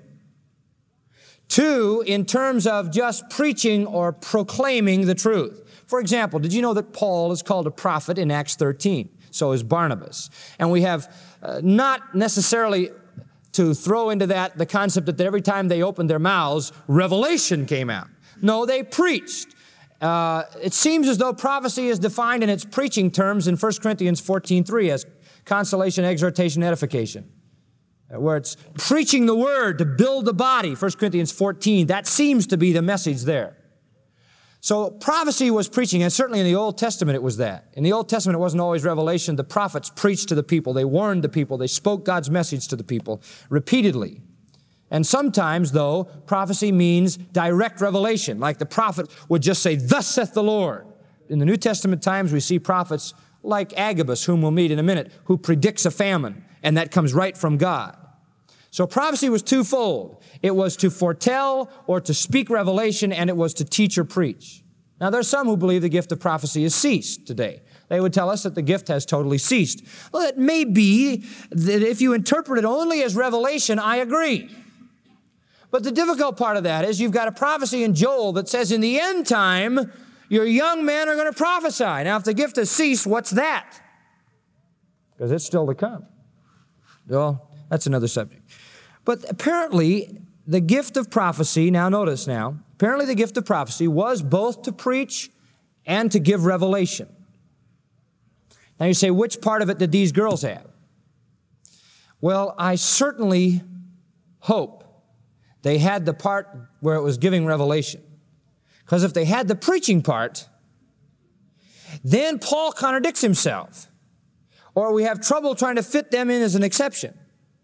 Speaker 2: Two, in terms of just preaching or proclaiming the truth. For example, did you know that Paul is called a prophet in Acts thirteen? So is Barnabas. And we have uh, not necessarily to throw into that the concept that every time they opened their mouths, revelation came out. No, they preached. Uh, it seems as though prophecy is defined in its preaching terms in First Corinthians fourteen three as consolation, exhortation, edification. Where it's preaching the word to build the body, First Corinthians fourteen, that seems to be the message there. So prophecy was preaching, and certainly in the Old Testament it was that. In the Old Testament it wasn't always revelation. The prophets preached to the people. They warned the people. They spoke God's message to the people repeatedly. And sometimes, though, prophecy means direct revelation, like the prophet would just say, "Thus saith the Lord." In the New Testament times, we see prophets like Agabus, whom we'll meet in a minute, who predicts a famine, and that comes right from God. So prophecy was twofold. It was to foretell or to speak revelation, and it was to teach or preach. Now, there's some who believe the gift of prophecy has ceased today. They would tell us that the gift has totally ceased. Well, it may be that if you interpret it only as revelation, I agree. But the difficult part of that is you've got a prophecy in Joel that says in the end time, your young men are going to prophesy. Now, if the gift has ceased, what's that? Because it's still to come. Well, that's another subject. But apparently, the gift of prophecy, now notice now, apparently the gift of prophecy was both to preach and to give revelation. Now you say, which part of it did these girls have? Well, I certainly hope they had the part where it was giving revelation. Because if they had the preaching part, then Paul contradicts himself. Or we have trouble trying to fit them in as an exception.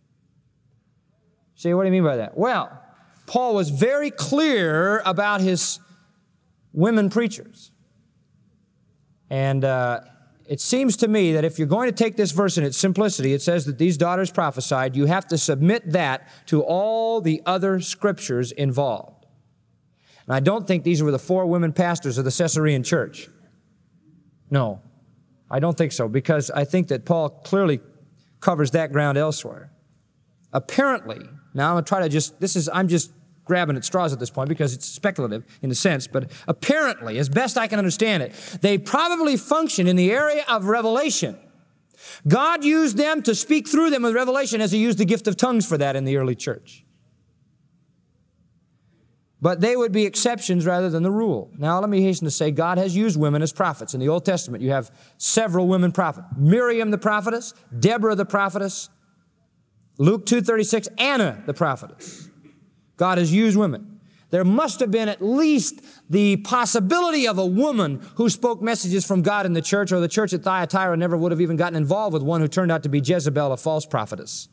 Speaker 2: See, what do you mean by that? Well, Paul was very clear about his women preachers. And uh, it seems to me that if you're going to take this verse in its simplicity, it says that these daughters prophesied, you have to submit that to all the other scriptures involved. And I don't think these were the four women pastors of the Caesarean church. No, I don't think so, because I think that Paul clearly covers that ground elsewhere. apparently, now I'm going to try to just, this is, I'm just grabbing at straws at this point because it's speculative in a sense, but apparently, as best I can understand it, they probably function in the area of revelation. God used them to speak through them with revelation as He used the gift of tongues for that in the early church. But they would be exceptions rather than the rule. Now, let me hasten to say, God has used women as prophets. In the Old Testament, you have several women prophets. Miriam the prophetess, Deborah the prophetess, Luke two thirty-six, Anna the prophetess. God has used women. There must have been at least the possibility of a woman who spoke messages from God in the church, or the church at Thyatira never would have even gotten involved with one who turned out to be Jezebel, a false prophetess.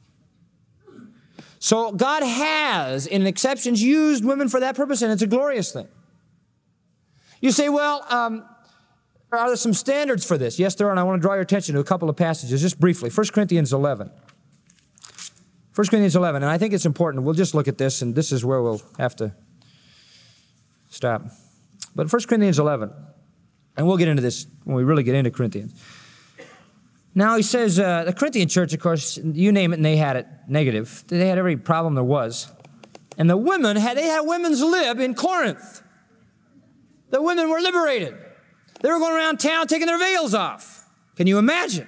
Speaker 2: So God has, in exceptions, used women for that purpose, and it's a glorious thing. You say, well, um, are there some standards for this? Yes, there are, and I want to draw your attention to a couple of passages, just briefly. First Corinthians eleven. First Corinthians eleven, and I think it's important. We'll just look at this, and this is where we'll have to stop. But First Corinthians eleven, and we'll get into this when we really get into Corinthians. Now he says, uh, the Corinthian church, of course, you name it, and they had it negative. They had every problem there was. And the women had, they had women's lib in Corinth. The women were liberated. They were going around town taking their veils off. Can you imagine?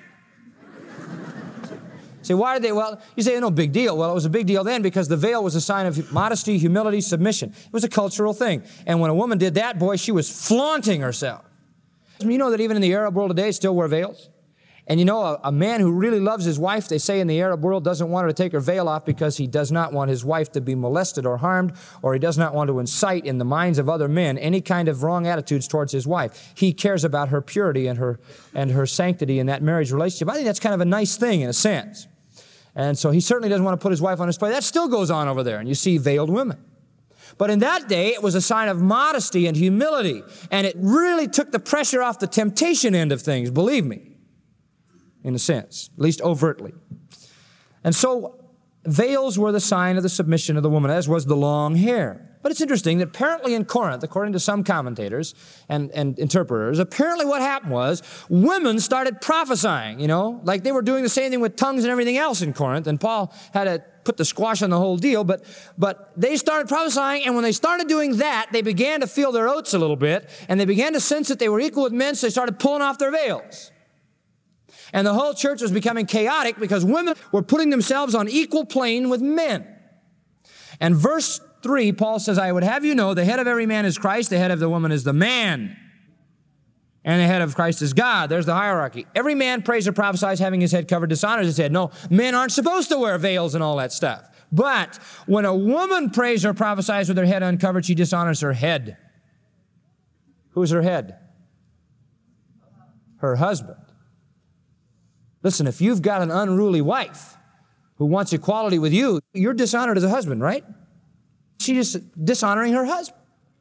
Speaker 2: Say, why did they? Well, you say, no big deal. Well, it was a big deal then because the veil was a sign of modesty, humility, submission. It was a cultural thing. And when a woman did that, boy, she was flaunting herself. You know that even in the Arab world today, still wear veils? And you know, a, a man who really loves his wife, they say in the Arab world, doesn't want her to take her veil off because he does not want his wife to be molested or harmed, or he does not want to incite in the minds of other men any kind of wrong attitudes towards his wife. He cares about her purity and her, and her sanctity in that marriage relationship. I think that's kind of a nice thing in a sense. And so he certainly doesn't want to put his wife on display. That still goes on over there, and you see veiled women. But in that day, it was a sign of modesty and humility, and it really took the pressure off the temptation end of things, believe me. In a sense, at least overtly. And so veils were the sign of the submission of the woman, as was the long hair. But it's interesting that apparently in Corinth, according to some commentators and, and interpreters, apparently what happened was women started prophesying, you know, like they were doing the same thing with tongues and everything else in Corinth, and Paul had to put the squash on the whole deal, but, but they started prophesying, and when they started doing that, they began to feel their oats a little bit, and they began to sense that they were equal with men, so they started pulling off their veils. And the whole church was becoming chaotic because women were putting themselves on equal plane with men. And verse three, Paul says, I would have you know, the head of every man is Christ, the head of the woman is the man, and the head of Christ is God. There's the hierarchy. Every man prays or prophesies having his head covered, dishonors his head. No, men aren't supposed to wear veils and all that stuff. But when a woman prays or prophesies with her head uncovered, she dishonors her head. Who's her head? Her husband. Listen, if you've got an unruly wife who wants equality with you, you're dishonored as a husband, right? She's just dishonoring her husband.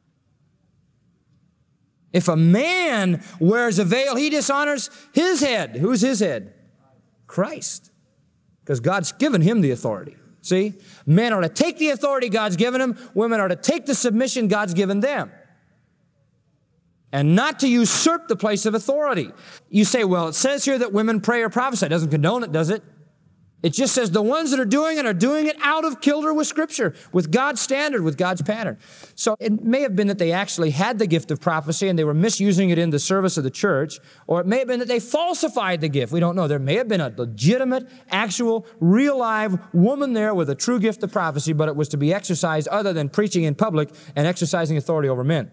Speaker 2: If a man wears a veil, he dishonors his head. Who's his head? Christ. Because God's given him the authority. See? Men are to take the authority God's given them. Women are to take the submission God's given them. And not to usurp the place of authority. You say, well, it says here that women pray or prophesy. It doesn't condone it, does it? It just says the ones that are doing it are doing it out of kilter with Scripture, with God's standard, with God's pattern. So it may have been that they actually had the gift of prophecy and they were misusing it in the service of the church, or it may have been that they falsified the gift. We don't know. There may have been a legitimate, actual, real live woman there with a true gift of prophecy, but it was to be exercised other than preaching in public and exercising authority over men.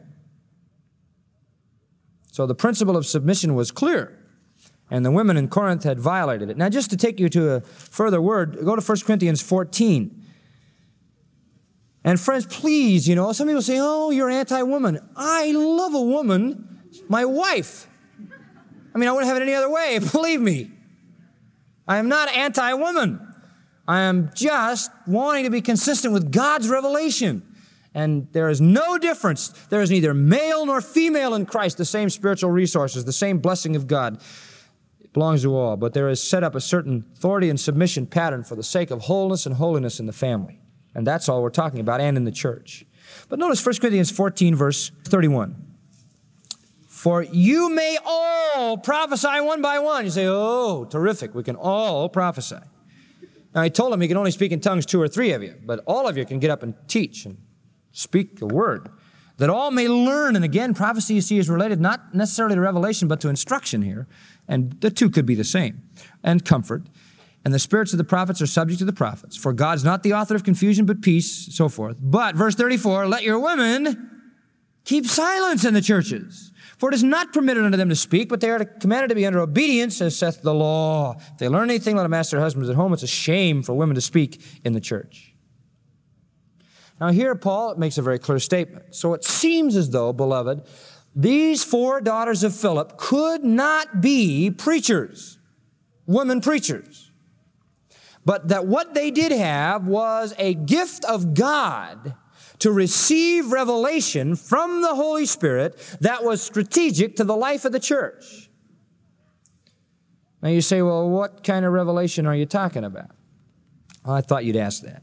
Speaker 2: So the principle of submission was clear, and the women in Corinth had violated it. Now, just to take you to a further word, go to First Corinthians fourteen. And friends, please, you know, some people say, oh, you're anti-woman. I love a woman, my wife. I mean, I wouldn't have it any other way, believe me. I am not anti-woman. I am just wanting to be consistent with God's revelation. And there is no difference. There is neither male nor female in Christ, the same spiritual resources, the same blessing of God. It belongs to all. But there is set up a certain authority and submission pattern for the sake of wholeness and holiness in the family. And that's all we're talking about, and in the church. But notice First Corinthians fourteen, verse thirty-one. For you may all prophesy one by one. You say, oh, terrific. We can all prophesy. Now, he told them he can only speak in tongues two or three of you, but all of you can get up and teach and speak the word, that all may learn. And again, prophecy, you see, is related not necessarily to revelation, but to instruction here. And the two could be the same. And comfort. And the spirits of the prophets are subject to the prophets. For God's not the author of confusion, but peace, so forth. But, verse thirty-four, let your women keep silence in the churches. For it is not permitted unto them to speak, but they are commanded to be under obedience, as saith the law. If they learn anything, let them ask their husbands at home. It's a shame for women to speak in the church. Now here, Paul makes a very clear statement. So it seems as though, beloved, these four daughters of Philip could not be preachers, women preachers. But that what they did have was a gift of God to receive revelation from the Holy Spirit that was strategic to the life of the church. Now you say, well, what kind of revelation are you talking about? Well, I thought you'd ask that.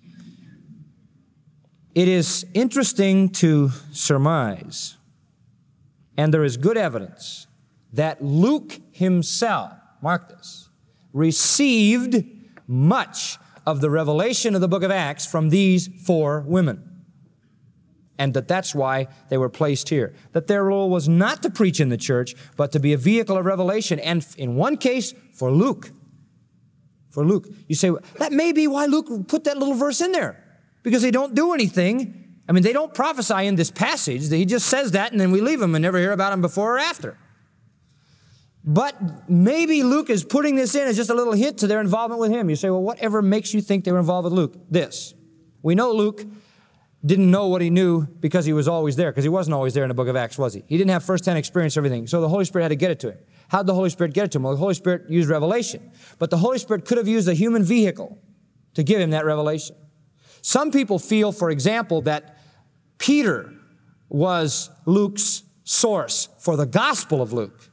Speaker 2: It is interesting to surmise, and there is good evidence, that Luke himself, mark this, received much of the revelation of the book of Acts from these four women. And that that's why they were placed here. That their role was not to preach in the church, but to be a vehicle of revelation. And in one case, for Luke. For Luke. You say, well, that may be why Luke put that little verse in there. Because they don't do anything. I mean, they don't prophesy in this passage. He just says that and then we leave them and never hear about them before or after. But maybe Luke is putting this in as just a little hint to their involvement with him. You say, well, whatever makes you think they were involved with Luke? This. We know Luke didn't know what he knew because he was always there, because he wasn't always there in the book of Acts, was he? He didn't have first-hand experience of everything. So the Holy Spirit had to get it to him. How did the Holy Spirit get it to him? Well, the Holy Spirit used revelation. But the Holy Spirit could have used a human vehicle to give him that revelation. Some people feel, for example, that Peter was Luke's source for the Gospel of Luke.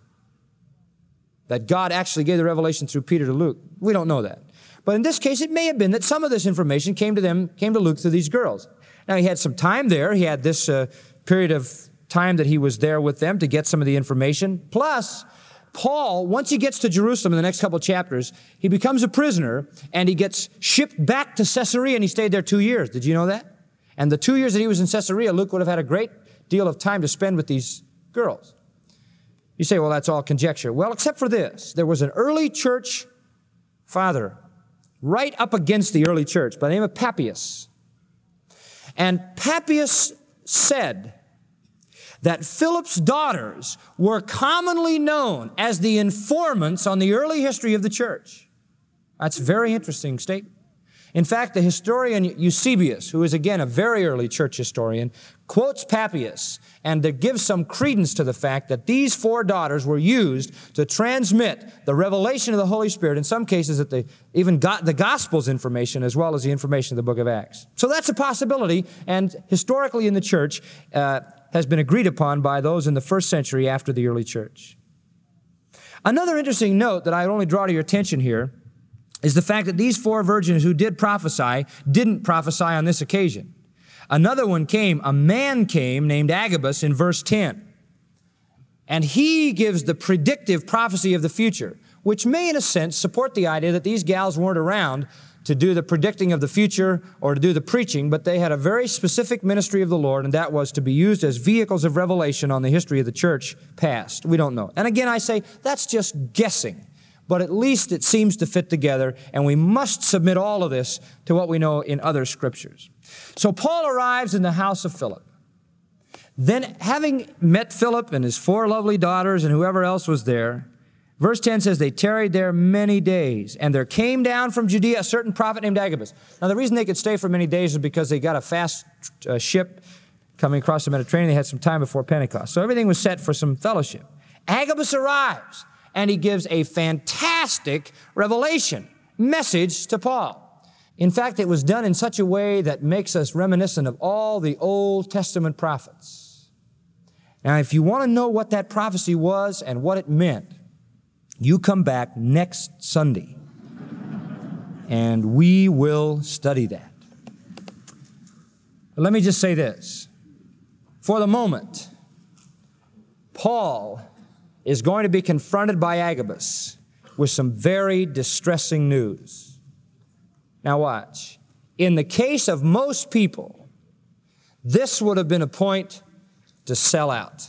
Speaker 2: That God actually gave the revelation through Peter to Luke. We don't know that. But in this case, it may have been that some of this information came to them, came to Luke through these girls. Now, he had some time there. He had this uh, period of time that he was there with them to get some of the information. Plus, Paul, once he gets to Jerusalem in the next couple of chapters, he becomes a prisoner and he gets shipped back to Caesarea and he stayed there two years. Did you know that? And the two years that he was in Caesarea, Luke would have had a great deal of time to spend with these girls. You say, well, that's all conjecture. Well, except for this. There was an early church father right up against the early church by the name of Papias. And Papias said that Philip's daughters were commonly known as the informants on the early history of the church. That's a very interesting statement. In fact, the historian Eusebius, who is again a very early church historian, quotes Papias and gives some credence to the fact that these four daughters were used to transmit the revelation of the Holy Spirit, in some cases that they even got the Gospel's information as well as the information of the book of Acts. So that's a possibility, and historically in the church uh, has been agreed upon by those in the first century after the early church. Another interesting note that I only draw to your attention here is the fact that these four virgins who did prophesy didn't prophesy on this occasion. Another one came, a man came named Agabus in verse ten. And he gives the predictive prophecy of the future, which may in a sense support the idea that these gals weren't around to do the predicting of the future or to do the preaching, but they had a very specific ministry of the Lord, and that was to be used as vehicles of revelation on the history of the church past. We don't know. And again, I say that's just guessing. But at least it seems to fit together, and we must submit all of this to what we know in other scriptures. So Paul arrives in the house of Philip. Then, having met Philip and his four lovely daughters and whoever else was there, verse ten says, they tarried there many days, and there came down from Judea a certain prophet named Agabus. Now, the reason they could stay for many days is because they got a fast uh, ship coming across the Mediterranean. They had some time before Pentecost. So everything was set for some fellowship. Agabus arrives. And he gives a fantastic revelation message to Paul. In fact, it was done in such a way that makes us reminiscent of all the Old Testament prophets. Now, if you want to know what that prophecy was and what it meant, you come back next Sunday, and we will study that. But let me just say this. For the moment, Paul is going to be confronted by Agabus with some very distressing news. Now watch. In the case of most people, this would have been a point to sell out.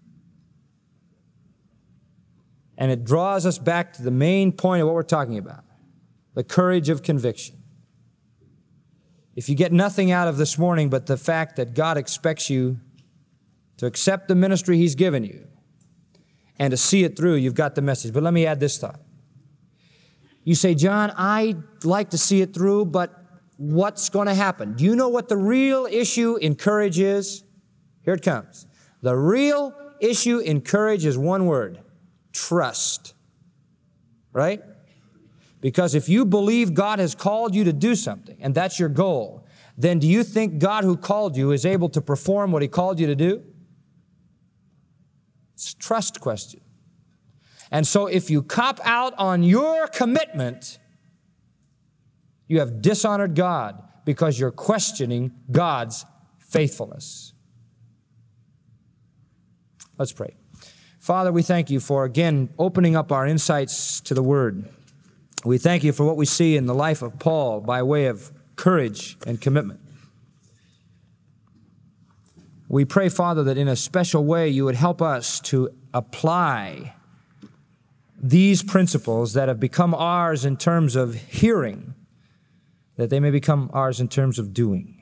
Speaker 2: And it draws us back to the main point of what we're talking about, the courage of conviction. If you get nothing out of this morning but the fact that God expects you to accept the ministry He's given you and to see it through, you've got the message. But let me add this thought. You say, John, I'd like to see it through, but what's going to happen? Do you know what the real issue in courage is? Here it comes. The real issue in courage is one word: trust. Right? Because if you believe God has called you to do something, and that's your goal, then do you think God who called you is able to perform what He called you to do? It's a trust question. And so if you cop out on your commitment, you have dishonored God because you're questioning God's faithfulness. Let's pray. Father, we thank You for, again, opening up our insights to the Word. We thank You for what we see in the life of Paul by way of courage and commitment. We pray, Father, that in a special way You would help us to apply these principles that have become ours in terms of hearing, that they may become ours in terms of doing.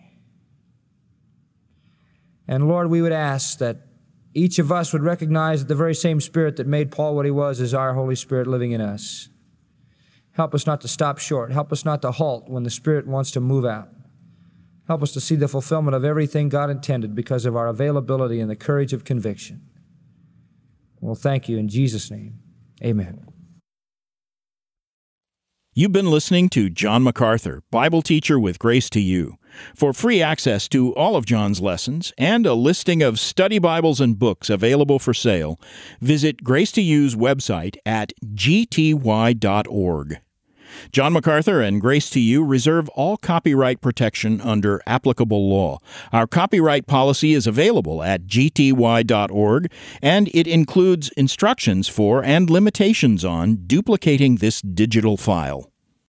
Speaker 2: And Lord, we would ask that each of us would recognize that the very same Spirit that made Paul what he was is our Holy Spirit living in us. Help us not to stop short. Help us not to halt when the Spirit wants to move out. Help us to see the fulfillment of everything God intended because of our availability and the courage of conviction. Well, thank You in Jesus' name. Amen.
Speaker 1: You've been listening to John MacArthur, Bible teacher with Grace to You. For free access to all of John's lessons and a listing of study Bibles and books available for sale, visit Grace to You's website at g t y dot org. John MacArthur and Grace to You reserve all copyright protection under applicable law. Our copyright policy is available at g t y dot org, and it includes instructions for and limitations on duplicating this digital file.